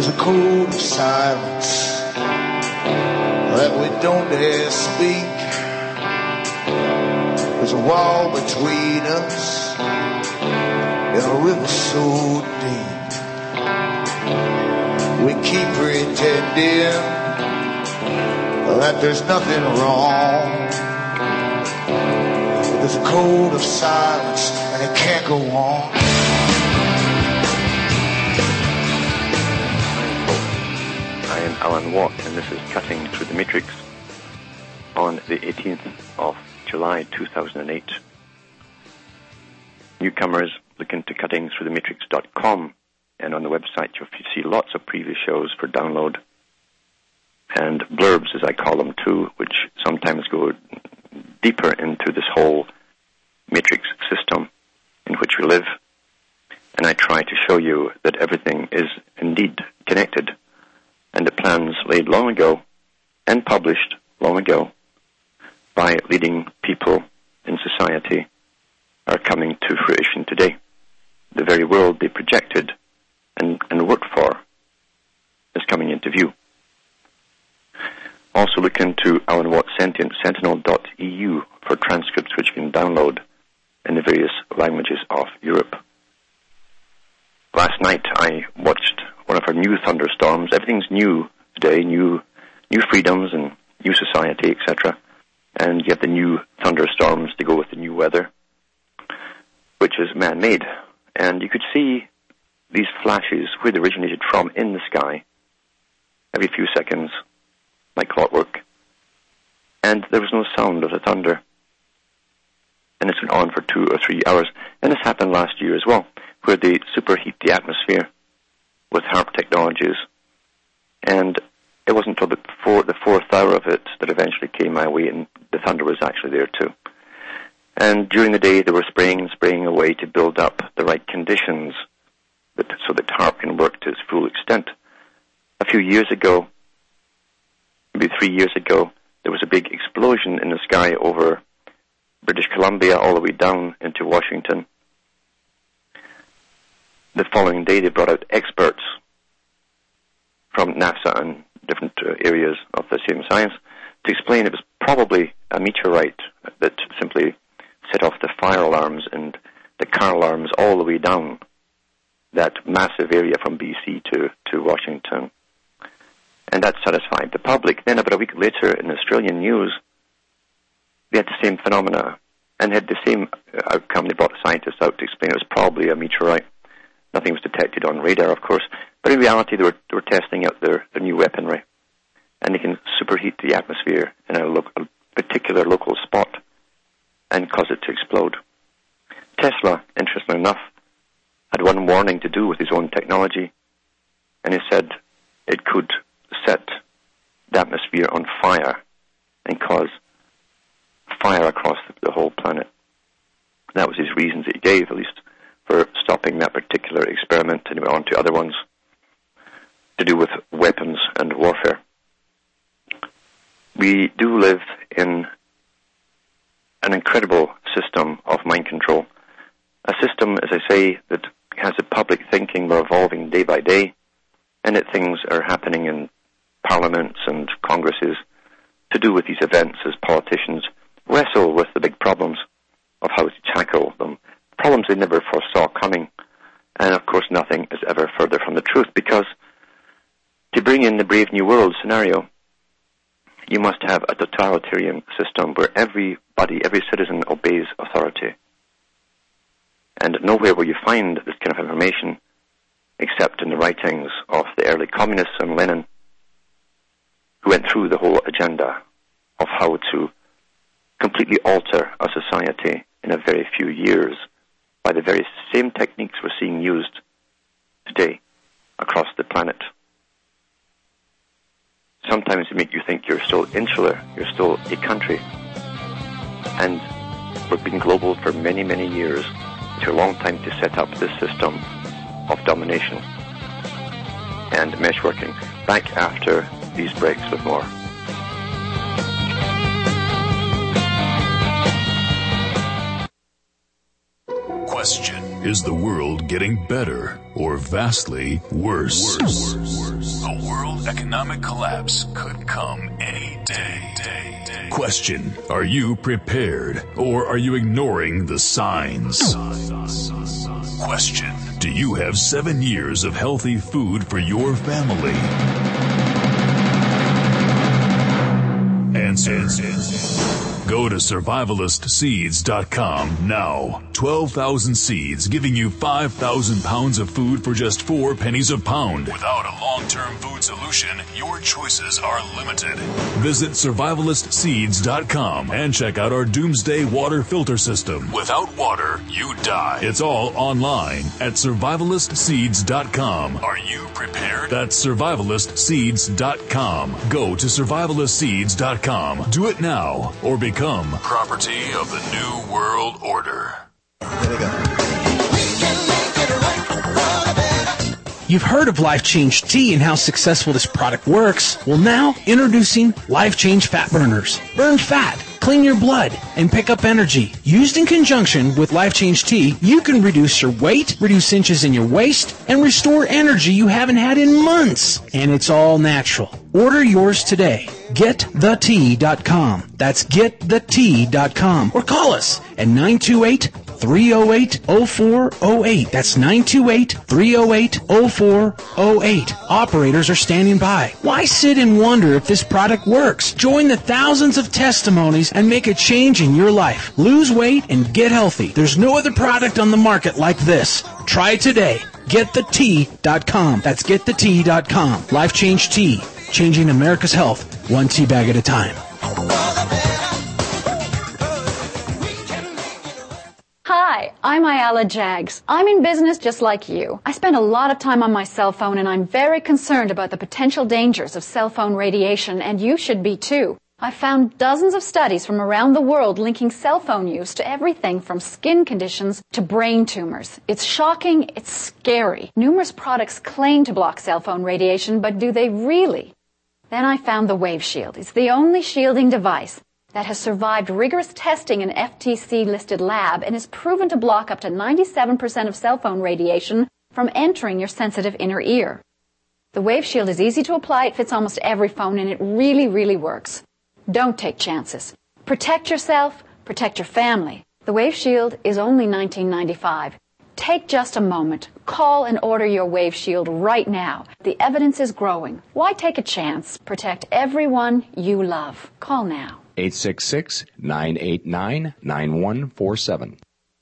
There's a code of silence that we don't dare speak. There's a wall between us and a river so deep. We keep pretending that there's nothing wrong. There's a code of silence and it can't go on. I am Alan Watt, and this is Cutting Through the Matrix on the 18th of July 2008. Newcomers, look into cuttingthroughthematrix.com, and on the website you'll see lots of previous shows for download, and blurbs, as I call them too, which sometimes go deeper into this whole matrix system in which we live. And I try to show you that everything is indeed connected, and the plans laid long ago and published long ago by leading people in society are coming to fruition today. The very world they projected and worked for is coming into view. Also look into Alan Watt Sentinel.eu for transcripts which you can download in the various languages of Europe. Last night I watched one of our new thunderstorms. Everything's new today, new freedoms and new society, etc. And you have the new thunderstorms to go with the new weather, which is man-made. And you could see these flashes where they originated from in the sky every few seconds, like clockwork. And there was no sound of the thunder. And this went on for 2 or 3 hours. And this happened last year as well, where they superheat the atmosphere with HAARP technologies. And it wasn't until the fourth hour of it that eventually came my way, and the thunder was actually there too. And during the day, they were spraying away to build up the right conditions so that HAARP can work to its full extent. A few years ago, maybe 3 years ago, there was a big explosion in the sky over British Columbia all the way down into Washington. The following day, they brought out experts from NASA and different areas of the same science to explain it was probably a meteorite that simply set off the fire alarms and the car alarms all the way down that massive area from BC to Washington. And that satisfied the public. Then about a week later in Australian news, they had the same phenomena and had the same outcome. They brought scientists out to explain it was probably a meteorite. Nothing was detected on radar, of course. But in reality, they were testing out their new weaponry. And they can superheat the atmosphere in a particular local spot and cause it to explode. Tesla, interestingly enough, had one warning to do with his own technology. And he said it could set the atmosphere on fire and cause fire across the whole planet. That was his reasons that he gave, at least, for stopping that particular experiment, and he went on to other ones to do with weapons and warfare. We do live in an incredible system of mind control, a system, as I say, that has the public thinking we're evolving day by day, and that things are happening in parliaments and congresses to do with these events as politicians wrestle with the big problems of how to tackle them, problems they never foresaw coming. And of course nothing is ever further from the truth, because to bring in the Brave New World scenario, you must have a totalitarian system where everybody, every citizen obeys authority. And nowhere will you find this kind of information except in the writings of the early communists and Lenin, who went through the whole agenda of how to completely alter a society in a very few years by the very same techniques we're seeing used today across the planet. Sometimes they make you think you're still insular, you're still a country. And we've been global for many, many years. It took a long time to set up this system of domination and meshworking. Back after these breaks with more. Question: is the world getting better or vastly worse? A world economic collapse could come any day. Question: are you prepared or are you ignoring the signs? Question: do you have 7 years of healthy food for your family? Answer. Go to survivalistseeds.com now. 12,000 seeds giving you 5,000 pounds of food for just 4 pennies a pound. Without a long-term food solution, your choices are limited. Visit survivalistseeds.com and check out our Doomsday water filter system. Without water, you die. It's all online at survivalistseeds.com. Are you prepared? That's survivalistseeds.com. Go to survivalistseeds.com. Do it now or become property of the New World Order. There we go. You've heard of Life Change Tea and how successful this product works. Well, now, introducing Life Change Fat Burners. Burn fat, clean your blood, and pick up energy. Used in conjunction with Life Change Tea, you can reduce your weight, reduce inches in your waist, and restore energy you haven't had in months. And it's all natural. Order yours today. GetTheTea.com. That's GetTheTea.com. Or call us at 928-308-0408. That's 928-308-0408. Operators are standing by. Why sit and wonder if this product works? Join the thousands of testimonies and make a change in your life. Lose weight and get healthy. There's no other product on the market like this. Try it today. GetTheTea.com. That's GetTheTea.com. Life Change Tea. Changing America's health, one tea bag at a time. Hi, I'm Ayala Jags. I'm in business just like you. I spend a lot of time on my cell phone and I'm very concerned about the potential dangers of cell phone radiation, and you should be too. I've found dozens of studies from around the world linking cell phone use to everything from skin conditions to brain tumors. It's shocking, it's scary. Numerous products claim to block cell phone radiation, but do they really? Then I found the Wave Shield. It's the only shielding device that has survived rigorous testing in an FTC-listed lab and is proven to block up to 97% of cell phone radiation from entering your sensitive inner ear. The Wave Shield is easy to apply, it fits almost every phone, and it really, really works. Don't take chances. Protect yourself, protect your family. The Wave Shield is only $19.95. Take just a moment. Call and order your Wave Shield right now. The evidence is growing. Why take a chance? Protect everyone you love. Call now. 866-989-9147.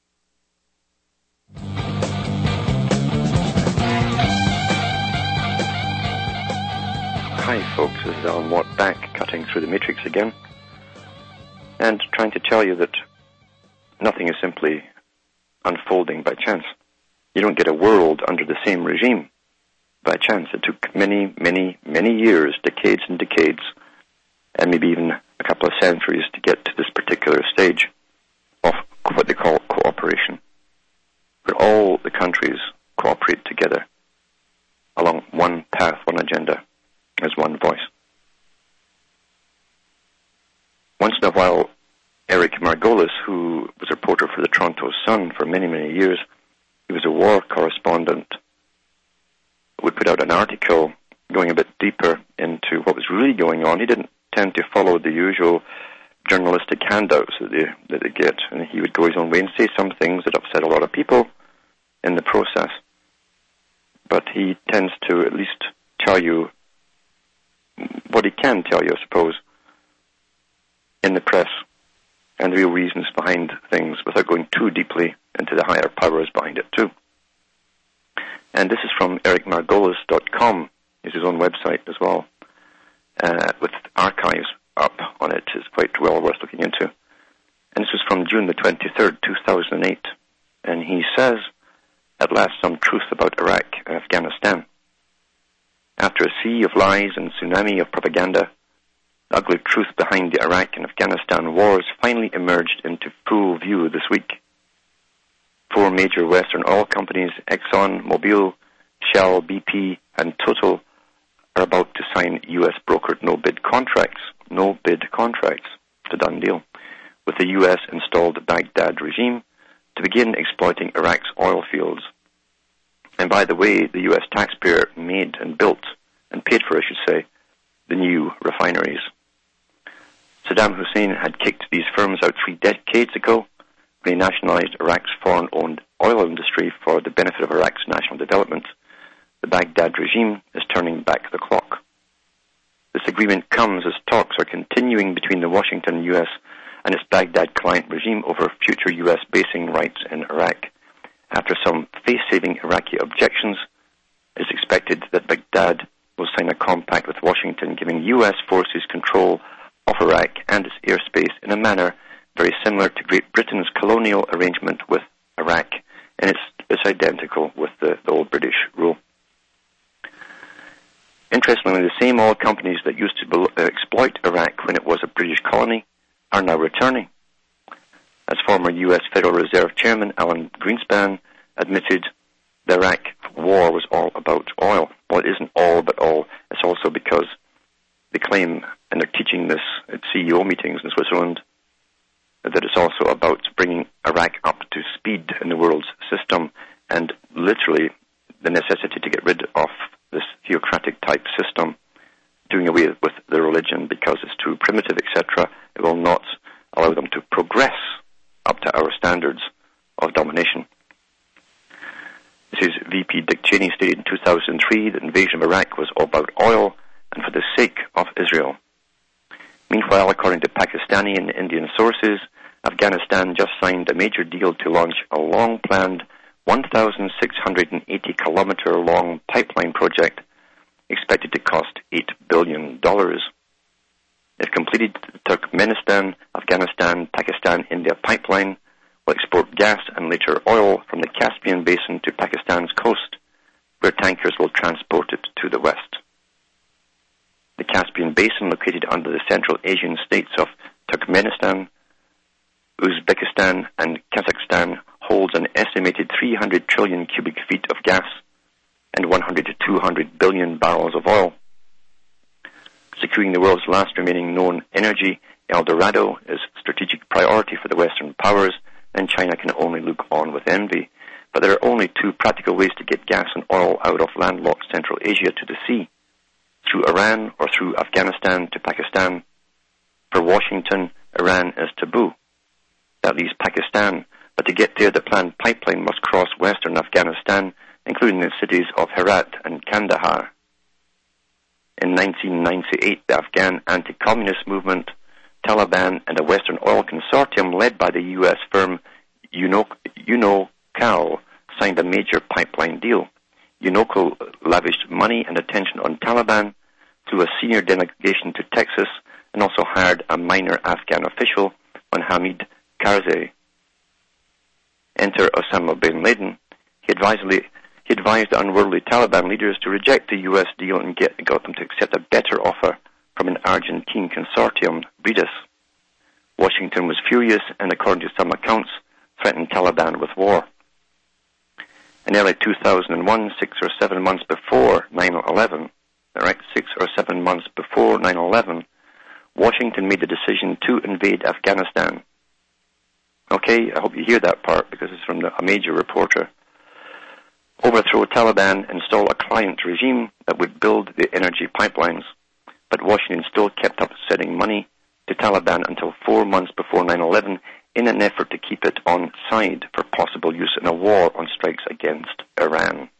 Hi folks, this is Alan Watt back, cutting through the matrix again, and trying to tell you that nothing is simply unfolding by chance. You don't get a world under the same regime by chance. It took many, many, many years, decades and decades, and maybe even a couple of centuries to get to this particular stage of what they call cooperation, where all the countries cooperate together along one path, one agenda, as one voice. Once in a while, Eric Margolis, who was a reporter for the Toronto Sun for many, many years, he was a war correspondent, would put out an article going a bit deeper into what was really going on. He didn't tend to follow the usual journalistic handouts that they get, and he would go his own way and say some things that upset a lot of people in the process. But he tends to at least tell you what he can tell you, I suppose, in the press, and the real reasons behind things without going too deeply into the higher powers behind it too. And this is from ericmargolis.com, is his own website as well, with archives up on it. It's quite well worth looking into. And this was from June the 23rd, 2008. And he says, at last, some truth about Iraq and Afghanistan. After a sea of lies and tsunami of propaganda, the ugly truth behind the Iraq and Afghanistan wars finally emerged into full view this week. 4 major Western oil companies, Exxon, Mobil, Shell, BP, and Total, are about to sign U.S.-brokered no-bid contracts. No-bid contracts. It's a done deal. With the U.S.-installed Baghdad regime to begin exploiting Iraq's oil fields. And by the way, the U.S. taxpayer made and built, and paid for, I should say, the new refineries. Saddam Hussein had kicked these firms out 3 decades ago when he nationalized Iraq's foreign-owned oil industry for the benefit of Iraq's national development. The Baghdad regime is turning back the clock. This agreement comes as talks are continuing between the Washington U.S. and its Baghdad client regime over future U.S. basing rights in Iraq. After some face-saving Iraqi objections, it is expected that Baghdad will sign a compact with Washington giving U.S. forces control of Iraq and its airspace in a manner very similar to Great Britain's colonial arrangement with Iraq, and it's identical with the old British rule. Interestingly, the same oil companies that used to exploit Iraq when it was a British colony are now returning. As former U.S. Federal Reserve Chairman Alan Greenspan admitted, the Iraq war was all about oil. Well, it isn't all about oil. It's also because they claim, and they're teaching this at CEO meetings in Switzerland, that it's also about bringing Iraq up to speed in the world's system, and literally the necessity to get rid of this theocratic type system, doing away with the religion because it's too primitive, etc. It will not allow them to progress up to our standards of domination. This is VP Dick Cheney stated in 2003 that the invasion of Iraq was all about oil and for the sake of Israel. Meanwhile, according to Pakistani and Indian sources, Afghanistan just signed a major deal to launch a long-planned 1,680-kilometer long pipeline project expected to cost $8 billion. If completed, the Turkmenistan, Afghanistan, Pakistan, India pipeline will export gas and later oil from the Caspian Basin to Pakistan's coast, where tankers will transport it to the west. The Caspian Basin, located under the Central Asian states of Turkmenistan, Uzbekistan, and Kazakhstan, holds an estimated 300 trillion cubic feet of gas and 100 to 200 billion barrels of oil. Securing the world's last remaining known energy, El Dorado, is a strategic priority for the Western powers, and China can only look on with envy. But there are only 2 practical ways to get gas and oil out of landlocked Central Asia to the sea: through Iran or through Afghanistan to Pakistan. For Washington, Iran is taboo. That leaves Pakistan, but to get there the planned pipeline must cross western Afghanistan, including the cities of Herat and Kandahar. In 1998, the Afghan anti-communist movement, Taliban, and a Western oil consortium led by the U.S. firm Unocal signed a major pipeline deal. Unocal lavished money and attention on Taliban, flew a senior delegation to Texas, and also hired a minor Afghan official, one Hamid Karzai. Enter Osama bin Laden. He advised the unworldly Taliban leaders to reject the U.S. deal and got them to accept a better offer from an Argentine consortium, Redis. Washington was furious and, according to some accounts, threatened Taliban with war. In early 2001, 6 or 7 months before 9/11, 6 or 7 months before 9/11, Washington made the decision to invade Afghanistan. Okay, I hope you hear that part because it's from a major reporter. Overthrow Taliban, install a client regime that would build the energy pipelines. But Washington still kept up sending money to Taliban until 4 months before 9/11 in an effort to keep it on side for possible use in a war on strikes against Iran.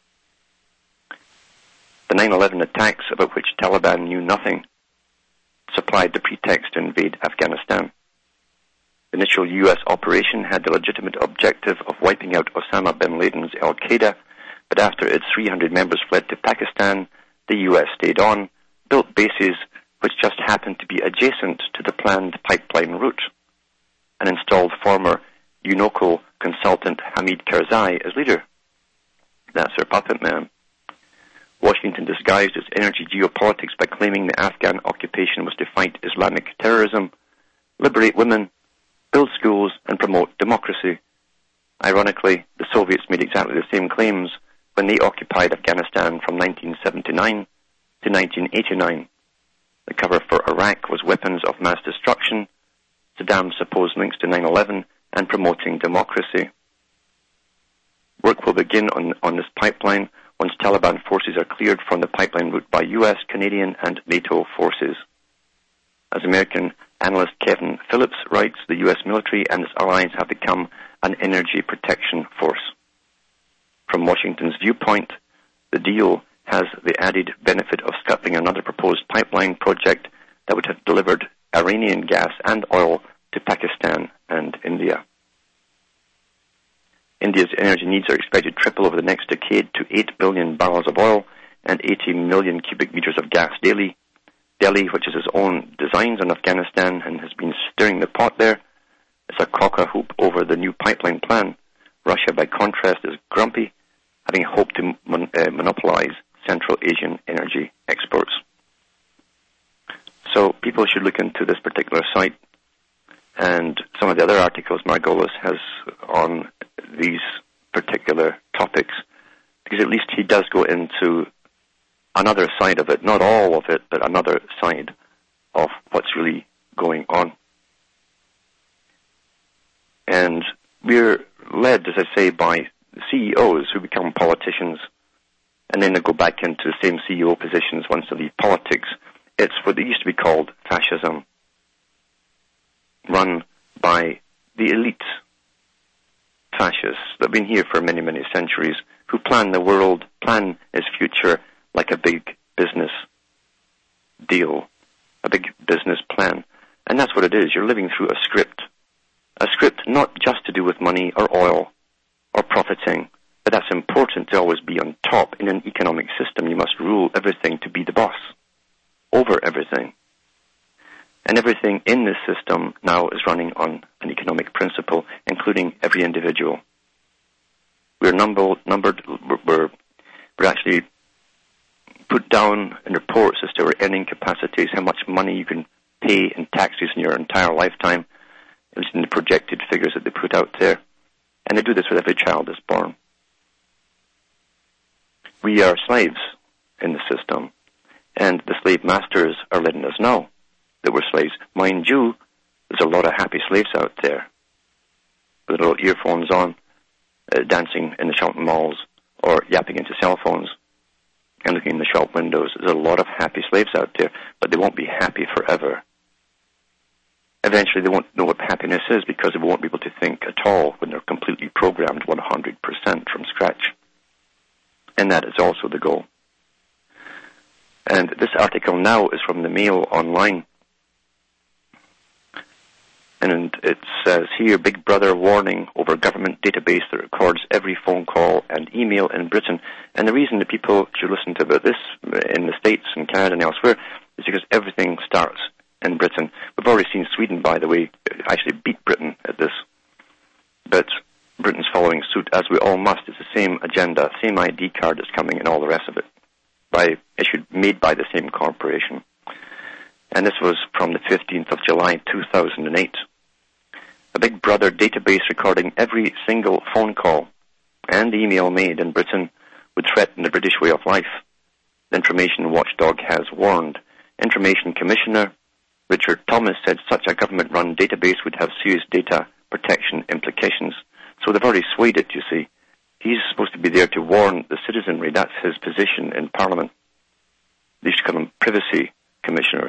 The 9/11 attacks, about which Taliban knew nothing, supplied the pretext to invade Afghanistan. The initial U.S. operation had the legitimate objective of wiping out Osama bin Laden's al-Qaeda, but after its 300 members fled to Pakistan, the U.S. stayed on, built bases which just happened to be adjacent to the planned pipeline route, and installed former Unocal consultant Hamid Karzai as leader. That's their puppet man. Washington disguised its energy geopolitics by claiming the Afghan occupation was to fight Islamic terrorism, liberate women, build schools, and promote democracy. Ironically, the Soviets made exactly the same claims when they occupied Afghanistan from 1979 to 1989. The cover for Iraq was weapons of mass destruction, Saddam's supposed links to 9/11, and promoting democracy. Work will begin on this pipeline once Taliban forces are cleared from the pipeline route by U.S., Canadian, and NATO forces. As American analyst Kevin Phillips writes, the U.S. military and its allies have become an energy protection force. From Washington's viewpoint, the deal has the added benefit of scrapping another proposed pipeline project that would have delivered Iranian gas and oil to Pakistan and India. India's energy needs are expected to triple over the next decade to 8 billion barrels of oil and 80 million cubic meters of gas daily. Delhi, which has its own designs on Afghanistan and has been stirring the pot there, is a cock-a-hoop over the new pipeline plan. Russia, by contrast, is grumpy, having hoped to monopolize Central Asian energy exports. So people should look into this particular site and some of the other articles Margolis has on these particular topics, because at least he does go into another side of it, not all of it, but another side of what's really going on. And we're led, as I say, by CEOs who become politicians, and then they go back into the same CEO positions once they leave politics. It's what used to be called fascism, run by the elite fascists that have been here for many, many centuries, who plan the world, plan its future like a big business deal, a big business plan. And that's what it is. You're living through a script not just to do with money or oil or profiting, but that's important to always be on top. In an economic system, you must rule everything to be the boss over everything. And everything in this system now is running on an economic principle, including every individual. We're numbered, we're actually put down in reports as to our earning capacities, how much money you can pay in taxes in your entire lifetime. It's in the projected figures that they put out there. And they do this with every child that's born. We are slaves in the system, and the slave masters are letting us know that we're slaves. Mind you, there's a lot of happy slaves out there with little earphones on, dancing in the shopping malls or yapping into cell phones and looking in the shop windows. There's a lot of happy slaves out there, but they won't be happy forever. Eventually they won't know what happiness is, because they won't be able to think at all when they're completely programmed 100% from scratch. And that is also the goal. And this article now is from the Mail Online. And it says here, Big Brother warning over government database that records every phone call and email in Britain. And the reason that people should listen to about this in the States and Canada and elsewhere is because everything starts in Britain. We've already seen Sweden, by the way, actually beat Britain at this. But Britain's following suit, as we all must. It's the same agenda, same ID card that's coming and all the rest of it, made by the same corporation. And this was from the 15th of July, 2008. A Big Brother database recording every single phone call and email made in Britain would threaten the British way of life. The Information Watchdog has warned. Information Commissioner Richard Thomas said such a government-run database would have serious data protection implications. So they've already swayed it, you see. He's supposed to be there to warn the citizenry. That's his position in Parliament. They should call them privacy commissioners.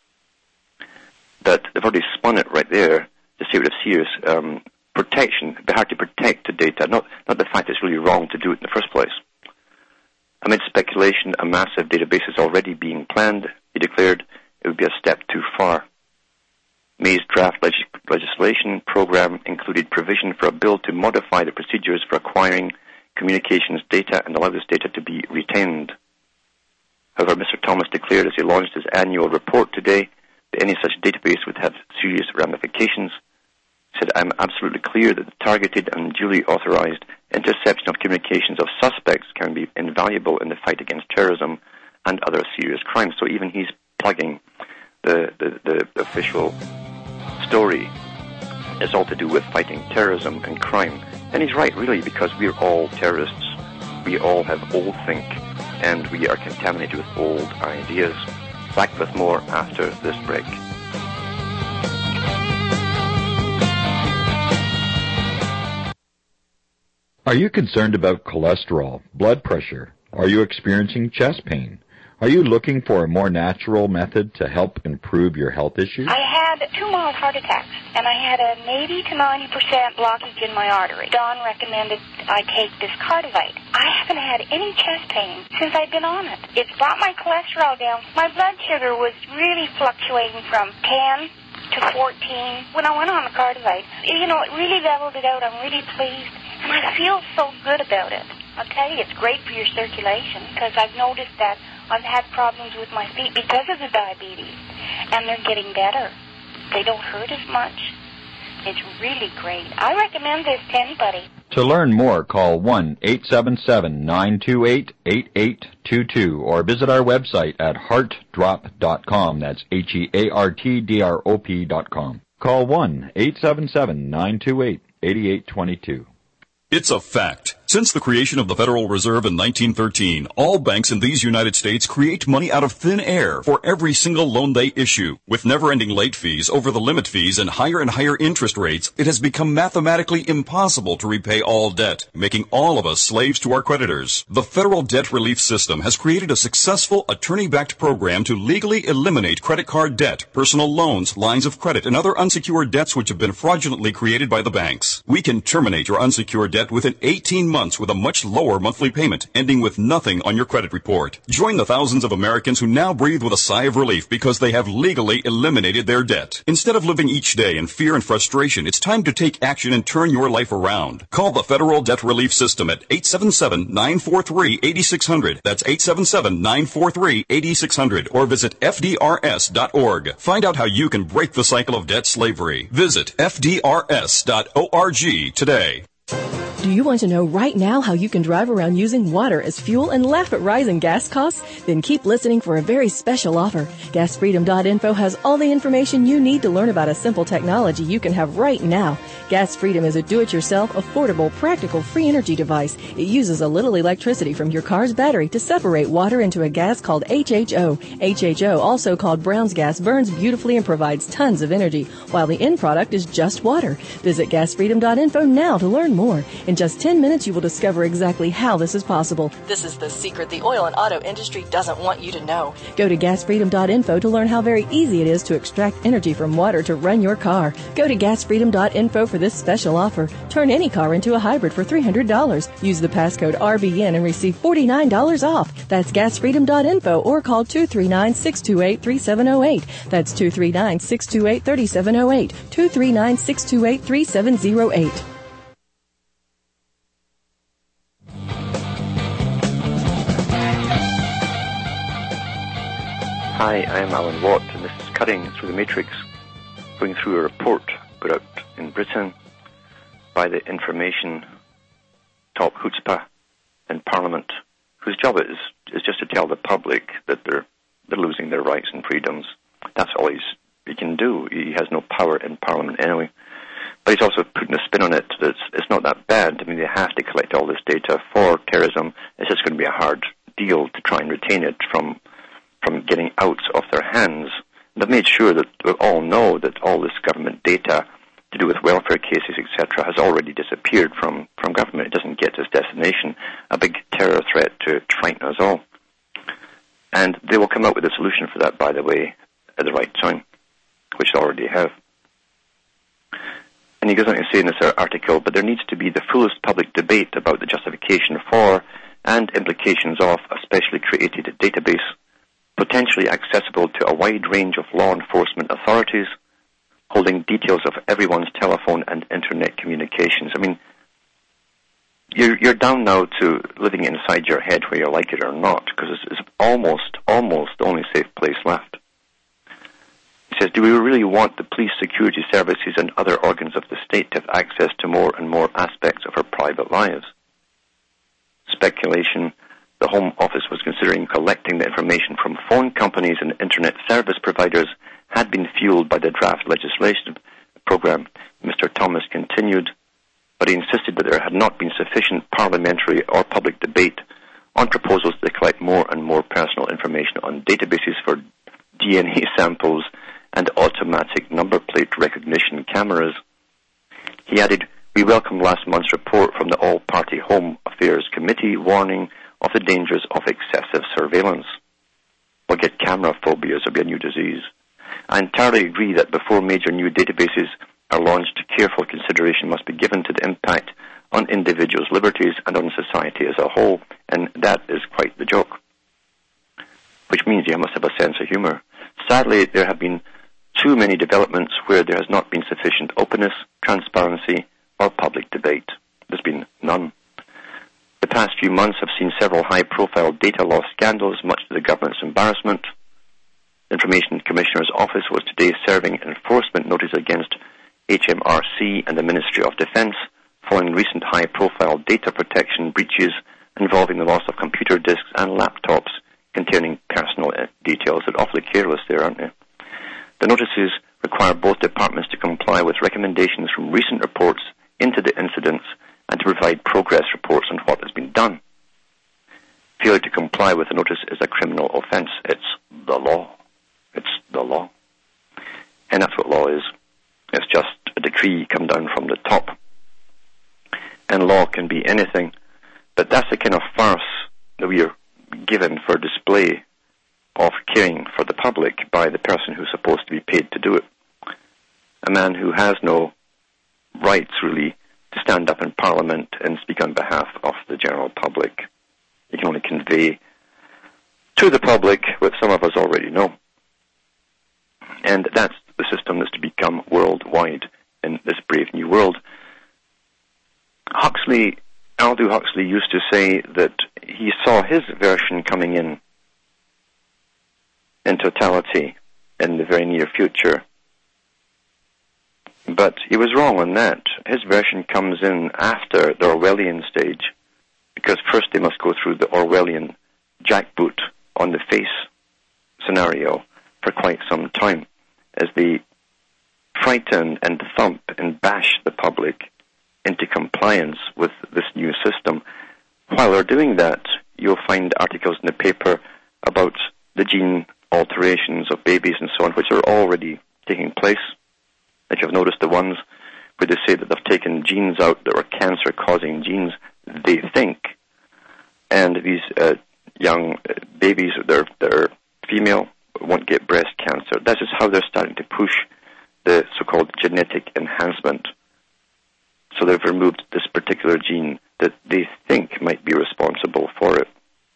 But they've already spun it right there to say it would have serious protection. It'd be hard to protect the data, not the fact it's really wrong to do it in the first place. Amid speculation, a massive database is already being planned. He declared it would be a step too far. May's draft legislation program included provision for a bill to modify the procedures for acquiring communications data and allow this data to be retained. However, Mr. Thomas declared as he launched his annual report today that any such database would have serious ramifications. He said, I'm absolutely clear that the targeted and duly authorized interception of communications of suspects can be invaluable in the fight against terrorism and other serious crimes. So even he's plugging the official story. It's all to do with fighting terrorism and crime. And he's right, really, because we're all terrorists. We all have old think, and we are contaminated with old ideas. Back with more after this break. Are you concerned about cholesterol, blood pressure? Are you experiencing chest pain? Are you looking for a more natural method to help improve your health issues? I had 2 mild heart attacks, and I had an 80 to 90% blockage in my artery. Don recommended I take this Cardivite. I haven't had any chest pain since I've been on it. It's brought my cholesterol down. My blood sugar was really fluctuating from 10 to 14 when I went on the Cardivite. You know, it really leveled it out. I'm really pleased, and I feel so good about it. I'll tell you, it's great for your circulation, because I've noticed that I've had problems with my feet because of the diabetes, and they're getting better. They don't hurt as much. It's really great. I recommend this to anybody. To learn more, call 1-877-928-8822 or visit our website at heartdrop.com. That's HEARTDROP.com. Call 1-877-928-8822. It's a fact. Since the creation of the Federal Reserve in 1913, all banks in these United States create money out of thin air for every single loan they issue. With never-ending late fees, over-the-limit fees, and higher interest rates, it has become mathematically impossible to repay all debt, making all of us slaves to our creditors. The Federal Debt Relief System has created a successful attorney-backed program to legally eliminate credit card debt, personal loans, lines of credit, and other unsecured debts which have been fraudulently created by the banks. We can terminate your unsecured debt within 18 months with a much lower monthly payment, ending with nothing on your credit report. Join the thousands of Americans who now breathe with a sigh of relief because they have legally eliminated their debt. Instead of living each day in fear and frustration, it's time to take action and turn your life around. Call the Federal Debt Relief System at 877-943-8600. That's 877-943-8600. Or visit FDRS.org. Find out how you can break the cycle of debt slavery. Visit FDRS.org today. Do you want to know right now how you can drive around using water as fuel and laugh at rising gas costs? Then keep listening for a very special offer. GasFreedom.info has all the information you need to learn about a simple technology you can have right now. Gas Freedom is a do-it-yourself, affordable, practical, free energy device. It uses a little electricity from your car's battery to separate water into a gas called HHO. HHO, also called Brown's gas, burns beautifully and provides tons of energy, while the end product is just water. Visit GasFreedom.info now to learn more. In just 10 minutes, you will discover exactly how this is possible. This is the secret the oil and auto industry doesn't want you to know. Go to GasFreedom.info to learn how very easy it is to extract energy from water to run your car. Go to GasFreedom.info for this special offer. Turn any car into a hybrid for $300. Use the passcode RBN and receive $49 off. That's GasFreedom.info or call 239-628-3708. That's 239-628-3708. 239-628-3708. Hi, I'm Alan Watt, and this is Cutting Through the Matrix, going through a report put out in Britain by the information top chutzpah in Parliament, whose job is just to tell the public that they're losing their rights and freedoms. That's all he can do. He has no power in Parliament anyway. But he's also putting a spin on it that it's not that bad. I mean, they have to collect all this data for terrorism. It's just going to be a hard deal to try and retain it from getting out of their hands. They've made sure that we all know that all this government data to do with welfare cases, etc., has already disappeared from government. It doesn't get to its destination, a big terror threat to frighten us all. And they will come up with a solution for that, by the way, at the right time, which they already have. And he goes on to say in this article, but there needs to be the fullest public debate about the justification for and implications of a specially created database, potentially accessible to a wide range of law enforcement authorities, holding details of everyone's telephone and internet communications. I mean, you're down now to living inside your head whether you like it or not, because it's almost the only safe place left. He says, do we really want the police, security services and other organs of the state to have access to more and more aspects of our private lives? Speculation. The Home Office was considering collecting the information from phone companies and internet service providers had been fueled by the draft legislation program. Mr. Thomas continued, but he insisted that there had not been sufficient parliamentary or public debate on proposals to collect more and more personal information on databases for DNA samples and automatic number plate recognition cameras. He added, We welcomed last month's report from the All-Party Home Affairs Committee warning of the dangers of excessive surveillance. We'll get camera phobias will be a new disease. I entirely agree that before major new databases are launched, careful consideration must be given to the impact on individuals' liberties and on society as a whole, and that is quite the joke. Which means you must have a sense of humor. Sadly, there have been too many developments where there has not been sufficient openness, transparency, or public debate. There's been none. The past few months have seen several high-profile data loss scandals, much to the government's embarrassment. The Information Commissioner's Office was today serving enforcement notice against HMRC and the Ministry of Defence following recent high-profile data protection breaches involving the loss of computer disks and laptops containing personal details. They're awfully careless there, aren't they? The notices require both departments to comply with recommendations from recent reports into the incidents and to provide progress reports on what has been done. Failure to comply with the notice is a criminal offence. It's the law. It's the law. And that's what law is. It's just a decree come down from the top. And law can be anything, but that's the kind of farce that we are given for display of caring for the public by the person who's supposed to be paid to do it. A man who has no rights, really, to stand up in Parliament and speak on behalf of the general public. He can only convey to the public what some of us already know. And that's the system that's to become worldwide in this brave new world. Aldous Huxley used to say that he saw his version coming in totality in the very near future. But he was wrong on that. His version comes in after the Orwellian stage, because first they must go through the Orwellian jackboot on the face scenario for quite some time, as they frighten and thump and bash the public into compliance with this new system. While they're doing that, you'll find articles in the paper about the gene alterations of babies and so on, which are already taking place. If you've noticed the ones where they say that they've taken genes out that were cancer-causing genes, they think, and these young babies that are female won't get breast cancer. That is how they're starting to push the so-called genetic enhancement. So they've removed this particular gene that they think might be responsible for it.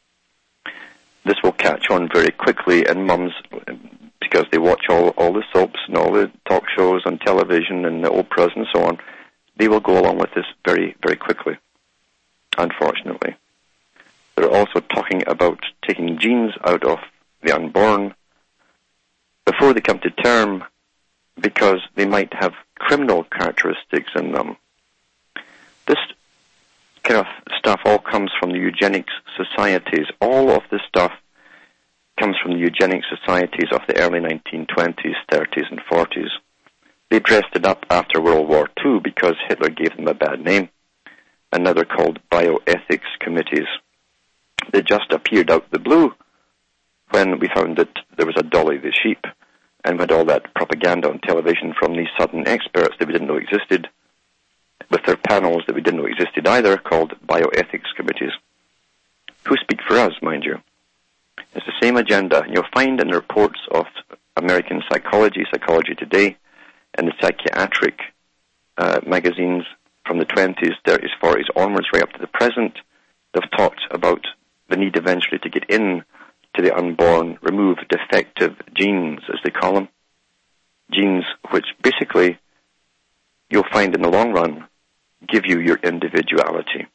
This will catch on very quickly, and mums, because they watch all the soaps and all the talk shows on television and the Oprahs and so on, they will go along with this very, very quickly, unfortunately. They're also talking about taking genes out of the unborn before they come to term because they might have criminal characteristics in them. This kind of stuff all comes from the eugenics societies. All of this stuff comes from the eugenics societies of the early 1920s, 30s, and 40s. They dressed it up after World War II because Hitler gave them a bad name, and now they're called bioethics committees. They just appeared out the blue when we found that there was a Dolly the sheep, and we had all that propaganda on television from these sudden experts that we didn't know existed, with their panels that we didn't know existed either, called bioethics committees, who speak for us, mind you. It's the same agenda. And you'll find in the reports of American Psychology, Psychology Today, and the psychiatric magazines from the 20s, 30s, 40s onwards, right up to the present, they've talked about the need eventually to get in to the unborn, remove defective genes, as they call them, genes which basically you'll find in the long run give you your individuality.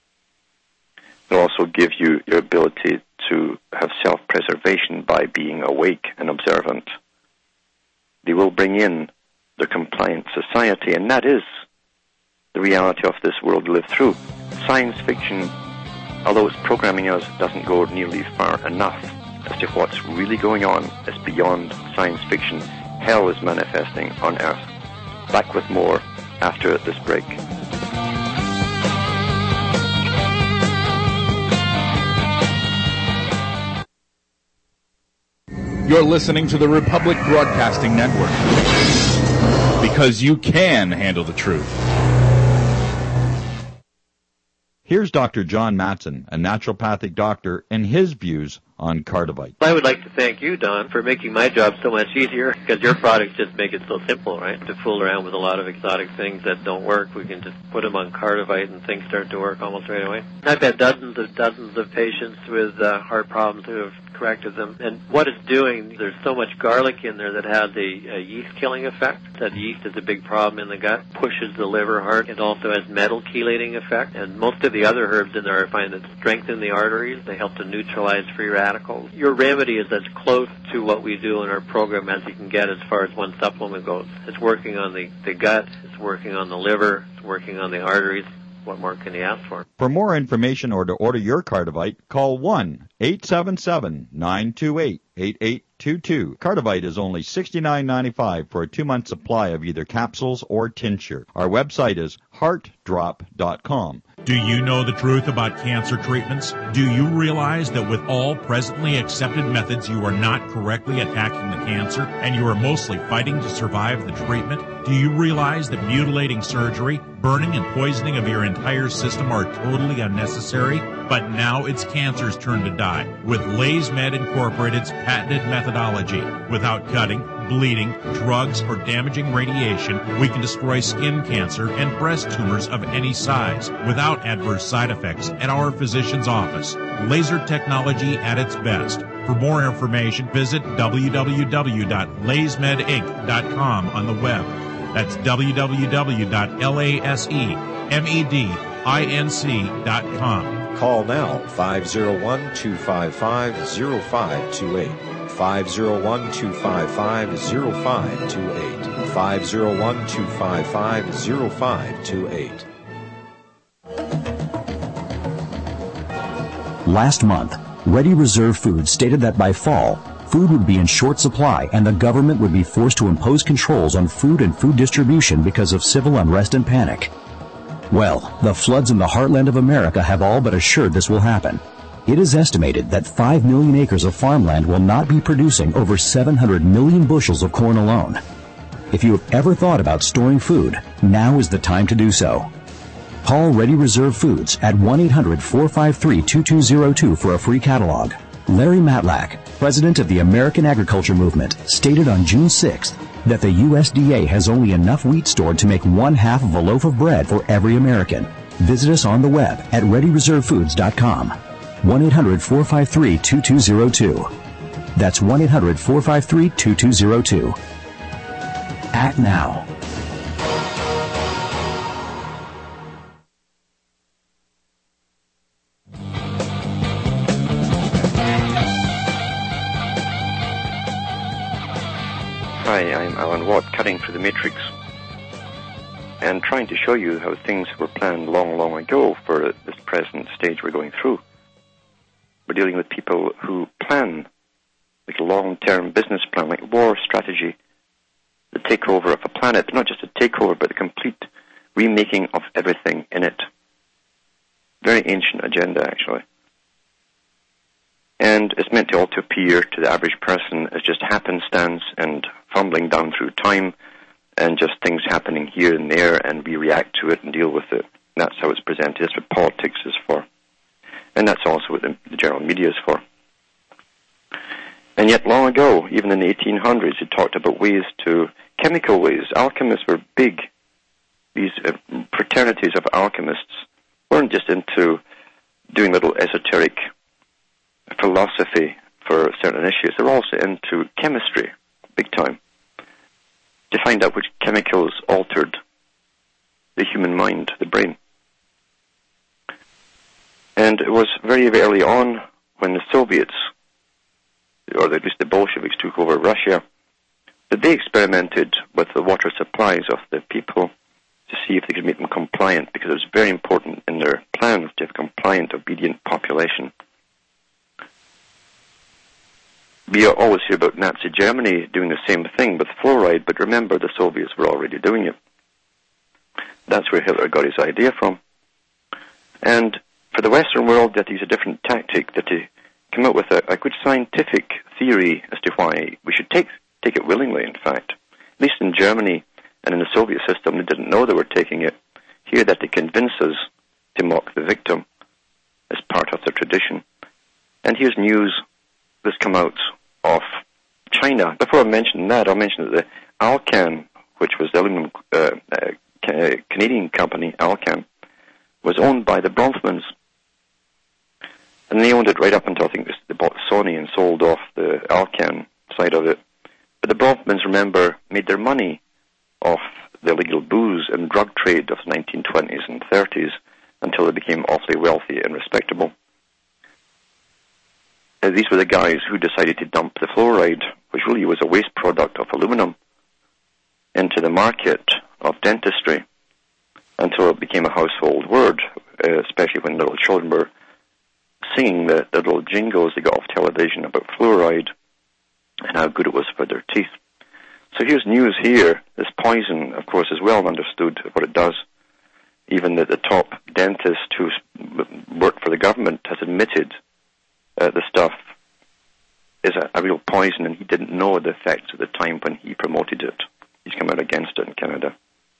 They'll also give you your ability to have self-preservation by being awake and observant. They will bring in the compliant society, and that is the reality of this world we live through. Science fiction, although it's programming us, doesn't go nearly far enough as to what's really going on. It's beyond science fiction. Hell is manifesting on Earth. Back with more after this break. You're listening to the Republic Broadcasting Network, because you can handle the truth. Here's Dr. John Matson, a naturopathic doctor, and his views on Cardivite. I would like to thank you, Don, for making my job so much easier, because your products just make it so simple, right? To fool around with a lot of exotic things that don't work, we can just put them on Cardivite and things start to work almost right away. I've had dozens of patients with heart problems who have corrected them, and what it's doing, there's so much garlic in there that has a yeast-killing effect. That yeast is a big problem in the gut, pushes the liver hard. It also has metal chelating effect, and most of the other herbs in there I find that strengthen the arteries. They help to neutralize free radicals. Your remedy is as close to what we do in our program as you can get as far as one supplement goes. It's working on the gut, it's working on the liver, it's working on the arteries. What more can you ask for? For more information or to order your Cardivite, call 1-877-928-8822. Cardivite is only $69.95 for a 2-month supply of either capsules or tincture. Our website is heartdrop.com. Do you know the truth about cancer treatments? Do you realize that with all presently accepted methods, you are not correctly attacking the cancer and you are mostly fighting to survive the treatment? Do you realize that mutilating surgery, burning and poisoning of your entire system are totally unnecessary? But now it's cancer's turn to die with LaysMed Incorporated's patented methodology. Without cutting, bleeding, drugs, or damaging radiation, we can destroy skin cancer and breast tumors of any size without adverse side effects at our physician's office. Laser technology at its best. For more information, visit www.laysmedinc.com on the web. That's www.laysmedinc.com. Call now, 501-255-0528. 501-255-0528. 501-255-0528. Last month, Ready Reserve Foods stated that by fall, food would be in short supply and the government would be forced to impose controls on food and food distribution because of civil unrest and panic. Well, the floods in the heartland of America have all but assured this will happen. It is estimated that 5 million acres of farmland will not be producing over 700 million bushels of corn alone. If you have ever thought about storing food, now is the time to do so. Call Ready Reserve Foods at 1-800-453-2202 for a free catalog. Larry Matlack, president of the American Agriculture Movement, stated on June 6th that the USDA has only enough wheat stored to make 1/2 of a loaf of bread for every American. Visit us on the web at ReadyReserveFoods.com. 1-800-453-2202. That's 1-800-453-2202. Act now. Hi, I'm Alan Watt, cutting through the matrix and trying to show you how things were planned long, long ago for this present stage we're going through. We're dealing with people who plan, like a long-term business plan, like war strategy, the takeover of a planet, but not just a takeover, but a complete remaking of everything in it. Very ancient agenda, actually. And it's meant to all to appear to the average person as just happenstance and fumbling down through time and just things happening here and there, and we react to it and deal with it. And that's how it's presented. That's what politics is for. And that's also what the general media is for. And yet long ago, even in the 1800s, it talked about ways to, chemical ways. Alchemists were big. These fraternities of alchemists weren't just into doing little esoteric philosophy for certain issues. They're also into chemistry, big time, to find out which chemicals altered the human mind, the brain. And it was very, very early on when the Soviets, or at least the Bolsheviks, took over Russia, that they experimented with the water supplies of the people to see if they could make them compliant, because it was very important in their plans to have a compliant, obedient population. We always hear about Nazi Germany doing the same thing with fluoride, but remember, the Soviets were already doing it. That's where Hitler got his idea from. And for the Western world, that is a different tactic, that to come up with a good scientific theory as to why we should take it willingly, in fact. At least in Germany and in the Soviet system, they didn't know they were taking it. Here, that they convince us to mock the victim as part of their tradition. And here's news that's come out of China. Before I mention that, I'll mention that the Alcan, which was the aluminum Canadian company, Alcan, was owned by the Bronfmans. And they owned it right up until, I think, they bought Sony and sold off the Alcan side of it. But the Bronfmans, remember, made their money off the illegal booze and drug trade of the 1920s and 30s until they became awfully wealthy and respectable. These were the guys who decided to dump the fluoride, which really was a waste product of aluminum, into the market of dentistry until it became a household word, especially when little children were singing the little jingles they got off television about fluoride and how good it was for their teeth. So here's news here. This poison, of course, is well understood what it does. Even the top dentist who worked for the government has admitted the stuff is a real poison, and he didn't know the effects at the time when he promoted it. He's come out against it in Canada.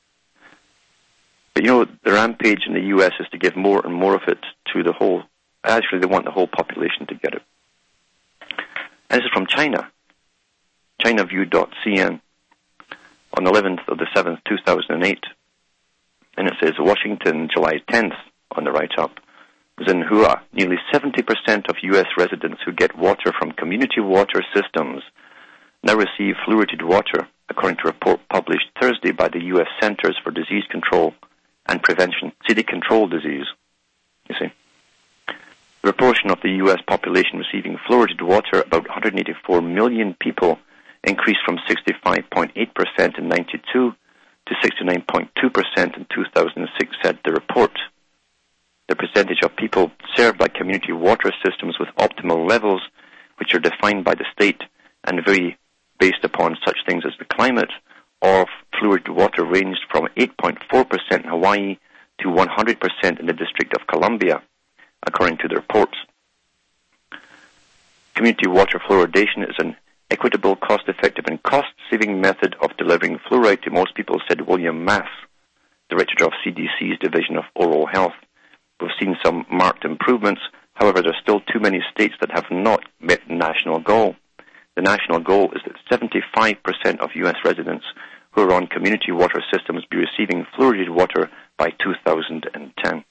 But the rampage in the U.S. is to give more and more of it to the whole. Actually, they want the whole population to get it. And this is from China. ChinaView.cn on the 11th of the 7th, 2008. And it says, Washington, July 10th, on the write-up, Xinhua, nearly 70% of U.S. residents who get water from community water systems now receive fluoridated water, according to a report published Thursday by the U.S. Centers for Disease Control and Prevention. See, they control disease, you see. The proportion of the U.S. population receiving fluoridated water, about 184 million people, increased from 65.8% in 92 to 69.2% in 2006, said the report. The percentage of people served by community water systems with optimal levels, which are defined by the state and vary based upon such things as the climate, of fluoridated water ranged from 8.4% in Hawaii to 100% in the District of Columbia, according to the reports. Community water fluoridation is an equitable, cost-effective, and cost-saving method of delivering fluoride to most people, said William Mass, Director of CDC's Division of Oral Health. We've seen some marked improvements. However, there are still too many states that have not met the national goal. The national goal is that 75% of U.S. residents who are on community water systems be receiving fluoridated water by 2010.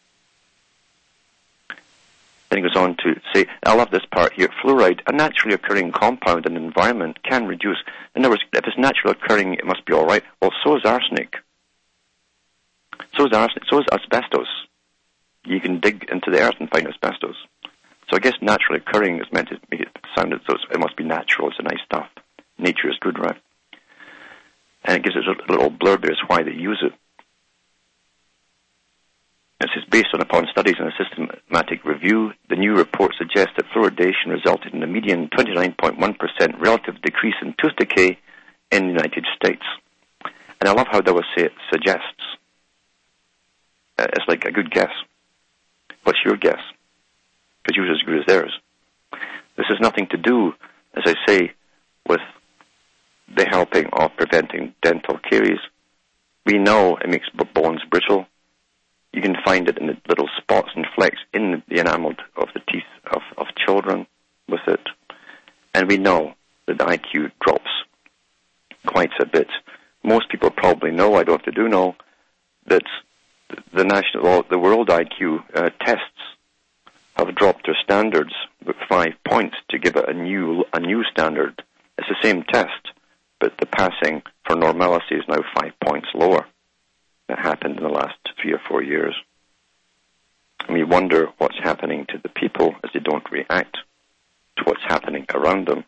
Then he goes on to say, I love this part here, fluoride, a naturally occurring compound in the environment, can reduce. In other words, if it's naturally occurring, it must be all right. Well, so is arsenic. So is asbestos. You can dig into the earth and find asbestos. So I guess naturally occurring is meant to make it sound as though it must be natural. It's a nice stuff. Nature is good, right? And it gives us a little blurb there as why they use it. This is based upon studies and a systematic review. The new report suggests that fluoridation resulted in a median 29.1% relative decrease in tooth decay in the United States. And I love how they will say it suggests. It's like a good guess. What's your guess? Because yours is as good as theirs. This has nothing to do, as I say, with the helping of preventing dental caries. We know it makes bones brittle. You can find it in the little spots and flecks in the enamel of the teeth of children with it. And we know that the IQ drops quite a bit. Most people probably know, I don't have to do know, that the world IQ tests have dropped their standards with 5 points to give it a new standard. It's the same test, but the passing for normalcy is now 5 points lower. That happened in the last 3 or 4 years. And we wonder what's happening to the people as they don't react to what's happening around them.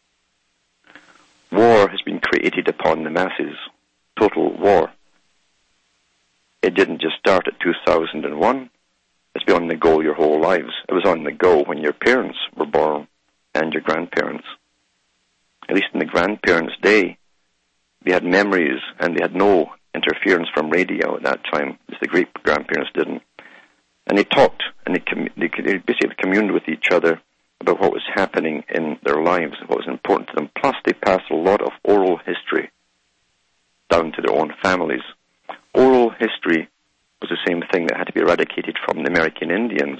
War has been created upon the masses. Total war. It didn't just start at 2001. It's been on the go your whole lives. It was on the go when your parents were born and your grandparents. At least in the grandparents' day, they had memories and they had no interference from radio at that time, as the great-grandparents didn't. And they talked, and they basically communed with each other about what was happening in their lives, what was important to them. Plus, they passed a lot of oral history down to their own families. Oral history was the same thing that had to be eradicated from the American Indians.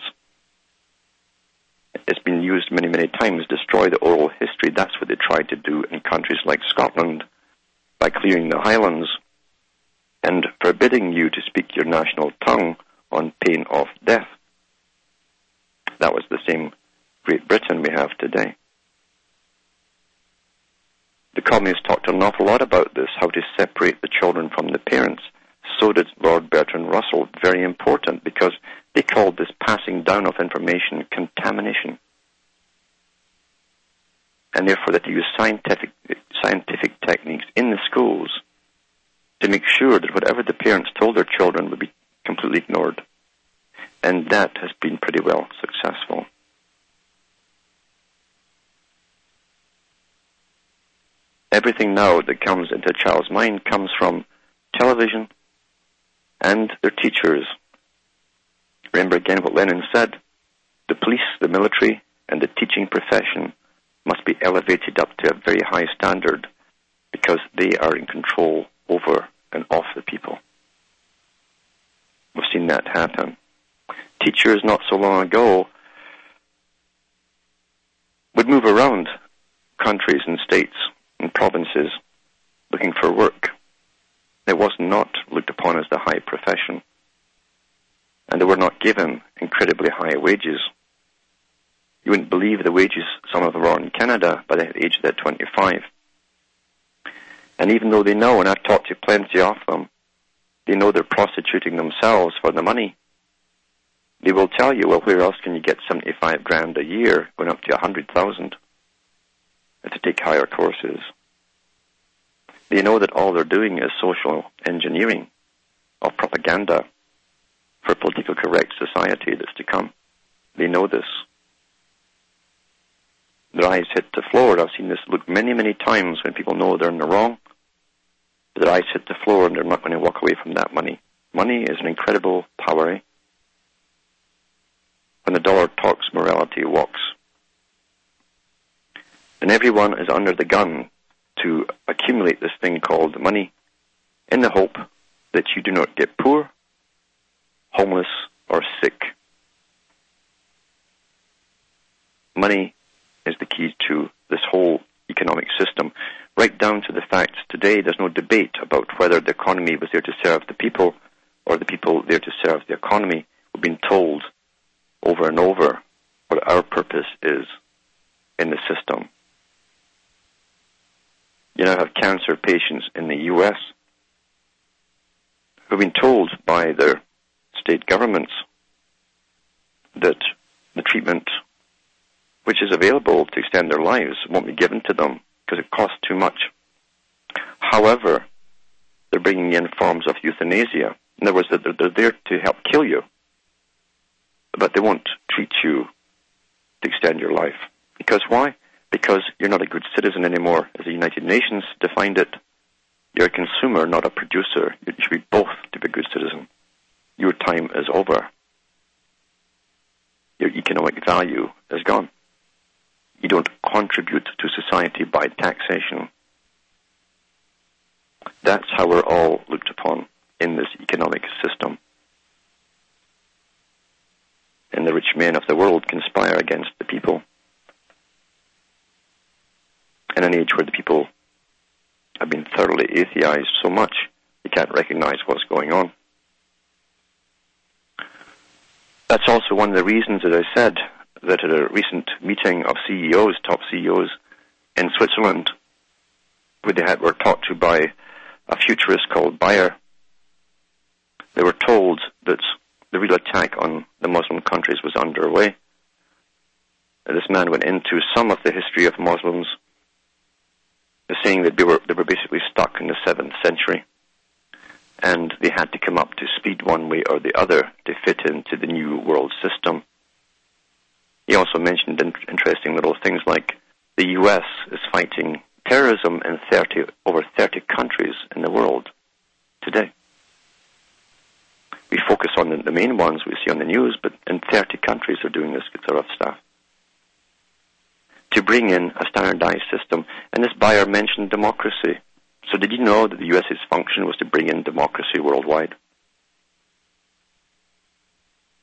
It's been used many, many times, destroy the oral history. That's what they tried to do in countries like Scotland by clearing the highlands and forbidding you to speak your national tongue on pain of death. That was the same Great Britain we have today. The communists talked an awful lot about this, how to separate the children from the parents. So did Lord Bertrand Russell. Very important, because they called this passing down of information contamination. And therefore that they use scientific techniques in the schools to make sure that whatever the parents told their children would be completely ignored. And that has been pretty well successful. Everything now that comes into a child's mind comes from television and their teachers. Remember again what Lenin said, the police, the military, and the teaching profession must be elevated up to a very high standard because they are in control over and of the people. We've seen that happen. Teachers not so long ago would move around countries and states and provinces looking for work. It was not looked upon as the high profession. And they were not given incredibly high wages. You wouldn't believe the wages some of them are in Canada by the age of they're 25. And even though they know, and I've talked to plenty of them, they know they're prostituting themselves for the money. They will tell you, well, where else can you get 75 grand a year, going up to 100,000, to take higher courses? They know that all they're doing is social engineering of propaganda for a politically correct society that's to come. They know this. Their eyes hit the floor. I've seen this look many, many times when people know they're in the wrong. Their eyes hit the floor and they're not going to walk away from that money. Money is an incredible power. Eh? When the dollar talks, morality walks. And everyone is under the gun to accumulate this thing called money in the hope that you do not get poor, homeless, or sick. Money is the key to this whole economic system, right down to the fact today there's no debate about whether the economy was there to serve the people or the people there to serve the economy. We've been told over and over what our purpose is in the system. You now have cancer patients in the U.S. who've been told by their state governments that the treatment which is available to extend their lives won't be given to them because it costs too much. However, they're bringing in forms of euthanasia. In other words, they're there to help kill you, but they won't treat you to extend your life. Because why? Because you're not a good citizen anymore. As the United Nations defined it, you're a consumer, not a producer. You should be both to be a good citizen. Your time is over. Your economic value is gone. You don't contribute to society by taxation. That's how we're all looked upon in this economic system. And the rich men of the world conspire against the people. In an age where the people have been thoroughly atheized so much, you can't recognize what's going on. That's also one of the reasons, as I said, that at a recent meeting of CEOs, top CEOs in Switzerland, where they were talked to by a futurist called Bayer, they were told that the real attack on the Muslim countries was underway. This man went into some of the history of Muslims, saying that they were basically stuck in the 7th century, and they had to come up to speed one way or the other to fit into the new world system. He also mentioned interesting little things like the U.S. is fighting terrorism in over 30 countries in the world today. We focus on the main ones we see on the news, but in 30 countries are doing this sort of stuff to bring in a standardized system. And this buyer mentioned democracy. So did you know that the U.S.'s function was to bring in democracy worldwide?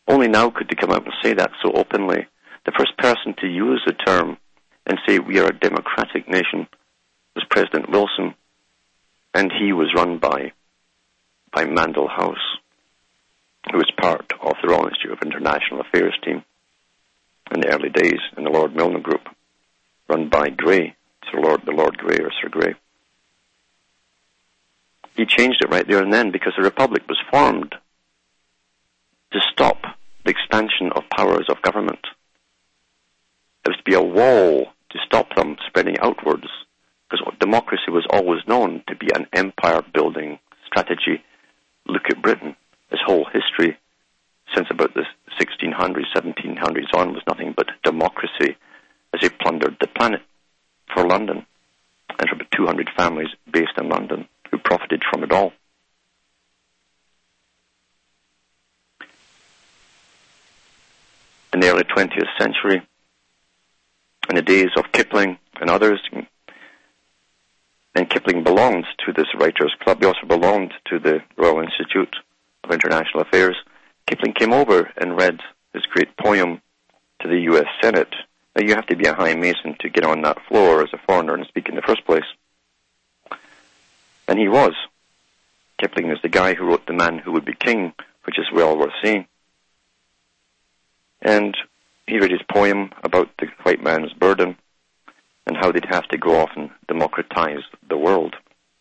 Only now could they come out and say that so openly. The first person to use the term and say we are a democratic nation was President Wilson, and he was run by Mandel House, who was part of the Royal Institute of International Affairs team in the early days in the Lord Milner Group, run by Grey, the Lord Grey or Sir Grey. He changed it right there and then because the Republic was formed to stop the expansion of powers of government. There was to be a wall to stop them spreading outwards, because democracy was always known to be an empire-building strategy. Look at Britain. Its whole history since about the 1600s, 1700s on was nothing but democracy as they plundered the planet for London. And for about 200 families based in London who profited from it all. In the early 20th century, in the days of Kipling and others, and Kipling belonged to this writers' club. He also belonged to the Royal Institute of International Affairs. Kipling came over and read his great poem to the U.S. Senate. Now, you have to be a high Mason to get on that floor as a foreigner and speak in the first place. And he was. Kipling is the guy who wrote The Man Who Would Be King, which is well worth seeing. And he read his poem about the white man's burden and how they'd have to go off and democratize the world.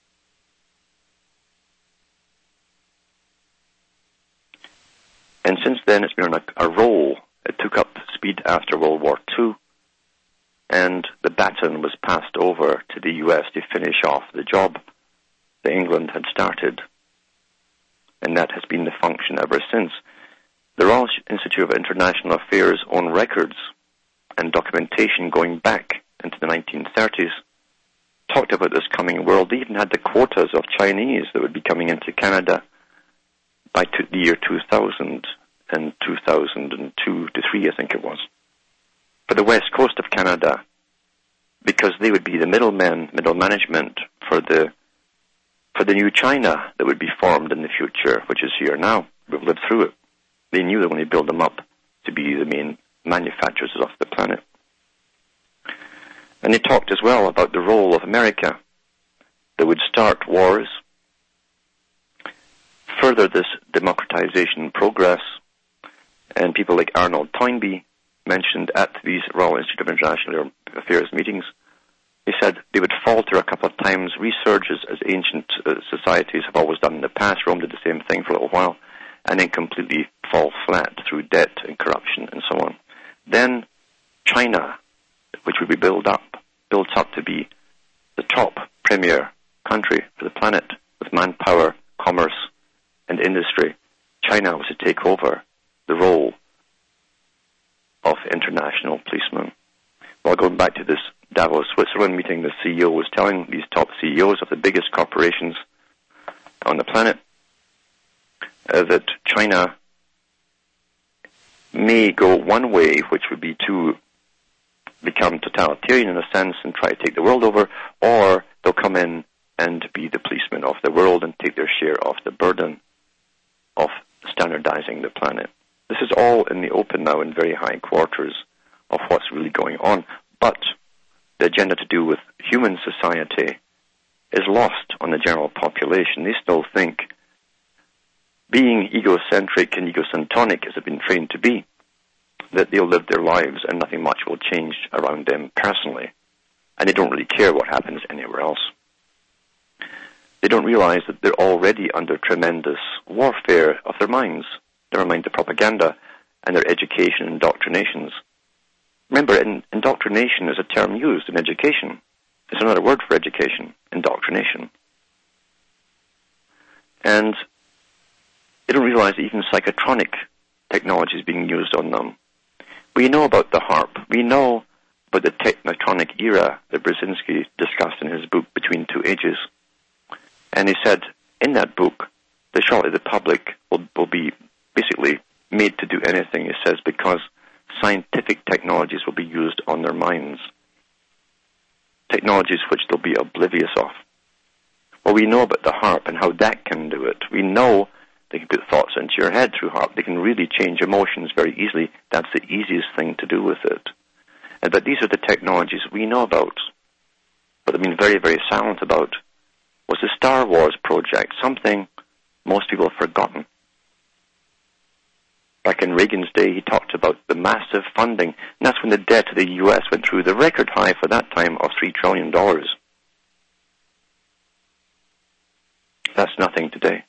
And since then, it's been on a roll. It took up speed after World War II, and the baton was passed over to the U.S. to finish off the job that England had started. And that has been the function ever since. The Royal Institute of International Affairs own records and documentation going back into the 1930s, talked about this coming world. They even had the quotas of Chinese that would be coming into Canada by the year 2000 and 2002 to 3, I think it was, for the west coast of Canada, because they would be the middle management for the new China that would be formed in the future, which is here now. We've lived through it. They knew they were going to build them up to be the main manufacturers of the planet. And they talked as well about the role of America that would start wars, further this democratization progress, and people like Arnold Toynbee mentioned at these Royal Institute of International Affairs meetings, he said they would falter a couple of times, resurge as ancient societies have always done in the past. Rome did the same thing for a little while, and then completely fall flat through debt and corruption and so on. Then China, which would be built up to be the top premier country for the planet with manpower, commerce, and industry. China was to take over the role of international policeman. Well, going back to this Davos, Switzerland meeting, the CEO was telling these top CEOs of the biggest corporations on the planet that China may go one way, which would be to become totalitarian in a sense and try to take the world over, or they'll come in and be the policemen of the world and take their share of the burden of standardizing the planet. This is all in the open now in very high quarters of what's really going on, but the agenda to do with human society is lost on the general population. They still think being egocentric and egocentronic as they've been trained to be, that they'll live their lives and nothing much will change around them personally. And they don't really care what happens anywhere else. They don't realize that they're already under tremendous warfare of their minds, never mind the propaganda and their education and indoctrinations. Remember, indoctrination is a term used in education. It's another word for education, indoctrination. And they don't realize that even psychotronic technology is being used on them. We know about the HAARP. We know about the technotronic era that Brzezinski discussed in his book, Between Two Ages. And he said in that book that shortly the public will be basically made to do anything, he says, because scientific technologies will be used on their minds. Technologies which they'll be oblivious of. Well, we know about the HAARP and how that can do it. We know They can put thoughts into your head through HAARP. They can really change emotions very easily. That's the easiest thing to do with it. But these are the technologies we know about. But I've been very, very silent about was the Star Wars project, something most people have forgotten. Back in Reagan's day, he talked about the massive funding, and that's when the debt of the U.S. went through the record high for that time of $3 trillion. That's nothing today.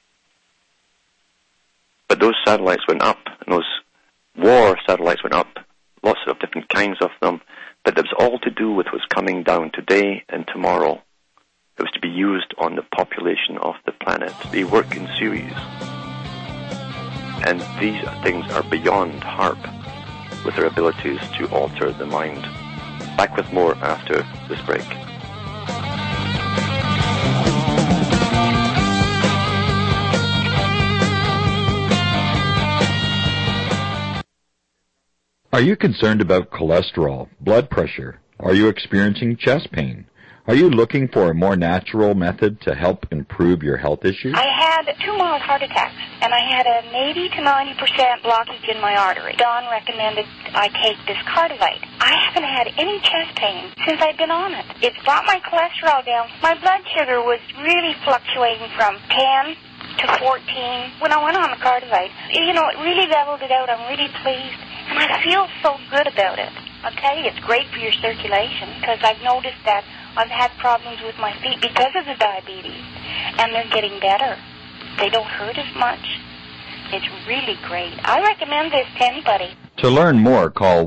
But those satellites went up, and those war satellites went up, lots of different kinds of them, but it was all to do with what's coming down today and tomorrow. It was to be used on the population of the planet. They work in series. And these things are beyond HAARP with their abilities to alter the mind. Back with more after this break. Are you concerned about cholesterol, blood pressure? Are you experiencing chest pain? Are you looking for a more natural method to help improve your health issues? I had 2 mild heart attacks, and I had an 80 to 90% blockage in my artery. Don recommended I take this Cardivite. I haven't had any chest pain since I've been on it. It's brought my cholesterol down. My blood sugar was really fluctuating from 10 to 14 when I went on the Cardivite. You know, it really leveled it out. I'm really pleased, and I feel so good about it. I'll tell you, it's great for your circulation, because I've noticed that I've had problems with my feet because of the diabetes, and they're getting better. They don't hurt as much. It's really great. I recommend this to anybody. To learn more, call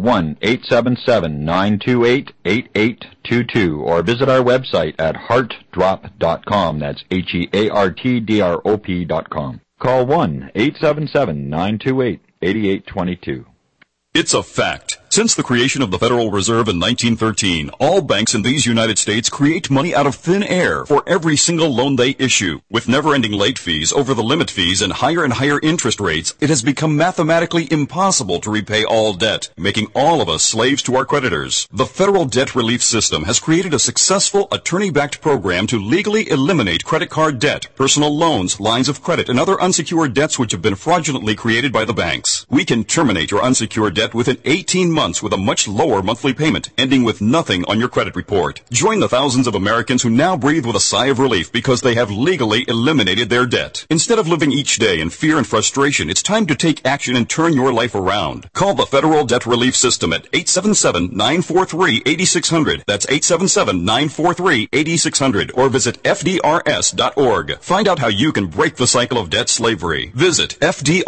1-877-928-8822 or visit our website at heartdrop.com. That's HEARTDROP.com. Call 1-877-928-8822. It's a fact. Since the creation of the Federal Reserve in 1913, all banks in these United States create money out of thin air for every single loan they issue. With never-ending late fees, over-the-limit fees, and higher interest rates, it has become mathematically impossible to repay all debt, making all of us slaves to our creditors. The Federal Debt Relief System has created a successful attorney-backed program to legally eliminate credit card debt, personal loans, lines of credit, and other unsecured debts which have been fraudulently created by the banks. We can terminate your unsecured debt within 18 months with a much lower monthly payment, ending with nothing on your credit report. Join the thousands of Americans who now breathe with a sigh of relief because they have legally eliminated their debt. Instead of living each day in fear and frustration, it's time to take action and turn your life around. Call the Federal Debt Relief System at 877-943-8600. That's 877-943-8600. Or visit FDRS.org. Find out how you can break the cycle of debt slavery. Visit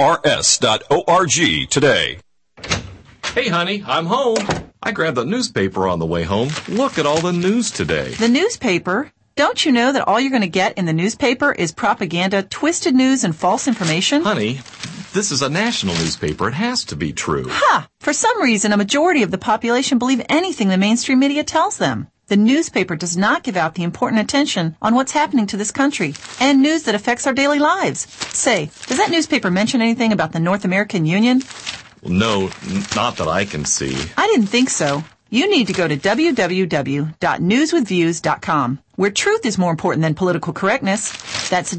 FDRS.org today. Hey, honey, I'm home. I grabbed the newspaper on the way home. Look at all the news today. The newspaper? Don't you know that all you're going to get in the newspaper is propaganda, twisted news, and false information? Honey, this is a national newspaper. It has to be true. Ha! For some reason, a majority of the population believe anything the mainstream media tells them. The newspaper does not give out the important attention on what's happening to this country and news that affects our daily lives. Say, does that newspaper mention anything about the North American Union? No, not that I can see. I didn't think so. You need to go to www.newswithviews.com, where truth is more important than political correctness. That's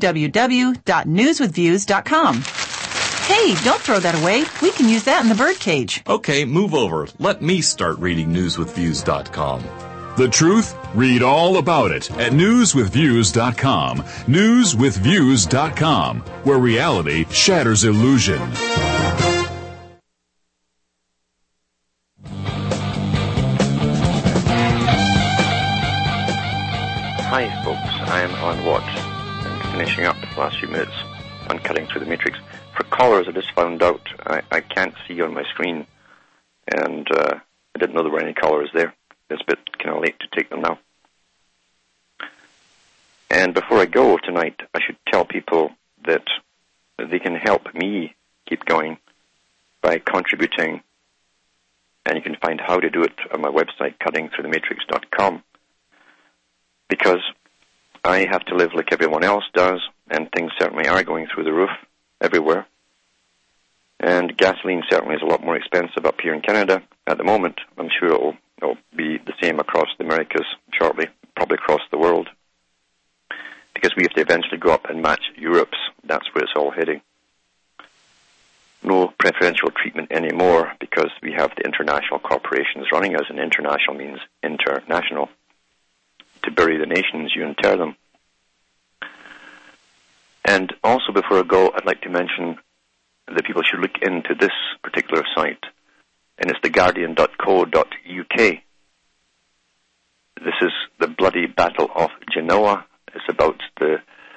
www.newswithviews.com. Hey, don't throw that away. We can use that in the birdcage. Okay, move over. Let me start reading newswithviews.com. The truth? Read all about it at newswithviews.com. Newswithviews.com, where reality shatters illusion. Hi, folks. I am on watch and finishing up the last few minutes on Cutting Through the Matrix. For callers, I just found out I can't see on my screen, and I didn't know there were any callers there. It's a bit kind of late to take them now. And before I go tonight, I should tell people that they can help me keep going by contributing, and you can find how to do it on my website, cuttingthroughthematrix.com. Because I have to live like everyone else does, and things certainly are going through the roof everywhere. And gasoline certainly is a lot more expensive up here in Canada at the moment. I'm sure it'll be the same across the Americas shortly, probably across the world. Because we have to eventually go up and match Europe's that's where it's all heading. No preferential treatment anymore because we have the international corporations running us, and international means international. To bury the nations, you inter them. And also before I go, I'd like to mention that people should look into this particular site, and it's theguardian.co.uk. This is the bloody Battle of Genoa. It's about the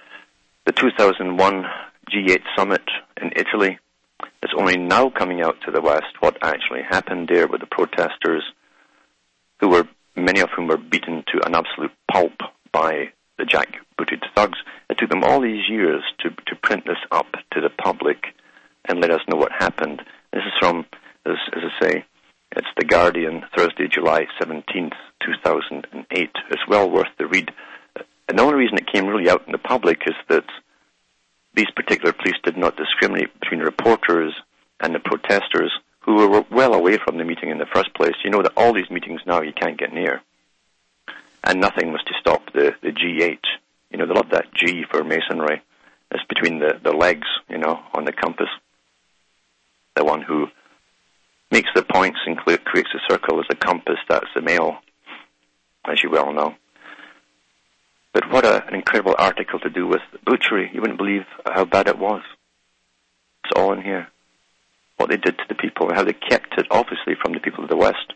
2001 G8 summit in Italy. It's only now coming out to the West what actually happened there with the protesters, many of whom were beaten to an absolute pulp by the jackbooted thugs. It took them all these years to print this up to the public and let us know what happened. This is from, as I say, it's The Guardian, Thursday, July 17th, 2008. It's well worth the read. And the only reason it came really out in the public is that these particular police did not discriminate between reporters and the protesters who were well away from the meeting in the first place. You know that all these meetings now you can't get near. And nothing was to stop the G8. You know, they love that G for masonry. It's between the legs, you know, on the compass. The one who makes the points and creates a circle is the compass. That's the male, as you well know. But what an incredible article to do with butchery. You wouldn't believe how bad it was. It's all in here. What they did to the people and how they kept it, obviously, from the people of the West.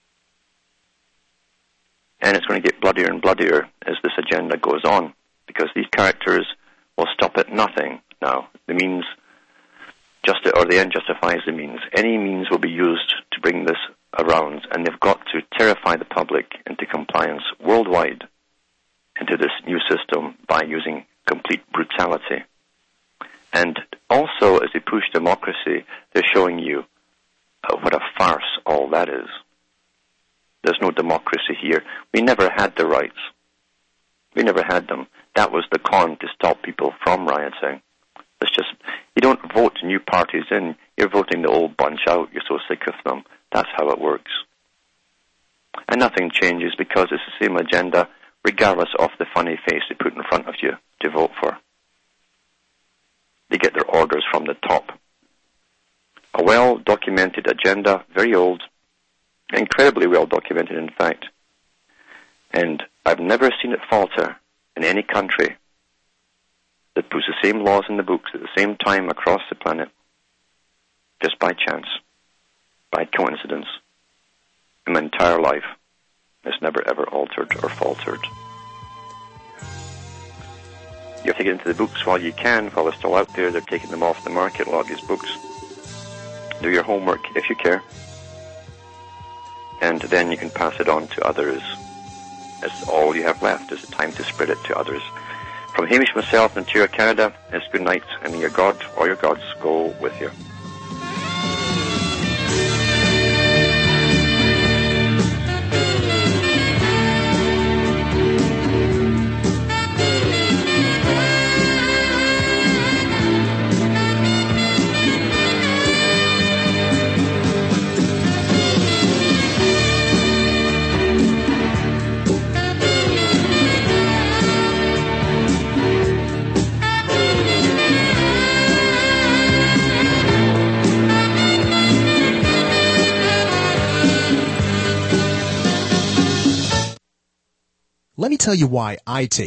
And it's going to get bloodier and bloodier as this agenda goes on, because these characters will stop at nothing now. The means, or the end justifies the means. Any means will be used to bring this around, and they've got to terrify the public into compliance worldwide into this new system by using complete brutality. And also, as they push democracy, they're showing you what a farce all that is. There's no democracy here. We never had the rights. We never had them. That was the con to stop people from rioting. It's just, you don't vote new parties in. You're voting the old bunch out. You're so sick of them. That's how it works. And nothing changes because it's the same agenda regardless of the funny face they put in front of you to vote for. They get their orders from the top. A well-documented agenda, very old, incredibly well-documented, in fact. And I've never seen it falter in any country that puts the same laws in the books at the same time across the planet, just by chance, by coincidence. In my entire life, it's never ever altered or faltered. You have to get into the books while you can, while they're still out there. They're taking them off the market, a lot of these books. Do your homework if you care. And then you can pass it on to others. That's all you have left is the time to spread it to others. From Hamish, myself, in Ontario, Canada, it's good night, and may your God or your gods go with you. Let me tell you why I take